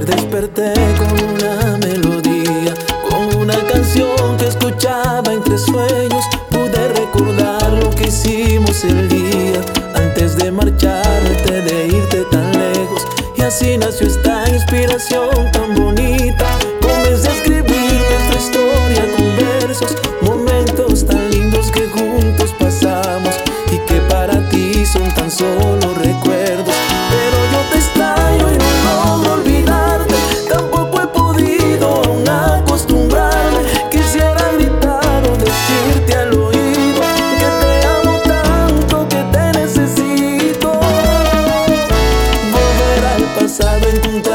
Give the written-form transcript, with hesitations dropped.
Desperté con una melodía, con una canción que escuchaba entre sueños. Pude recordar lo que hicimos el día antes de marcharte, de irte tan lejos. Y así nació esta inspiración tan bonita. Comencé a escribir nuestra historia con versos, momentos tan lindos que juntos pasamos y que para ti son tan solo recuerdos. Pero yo te extraño y no logro olvidarte. Tampoco he podido aún acostumbrarme. Quisiera gritar o decirte al oído que te amo tanto, que te necesito. Volver al pasado, encontrar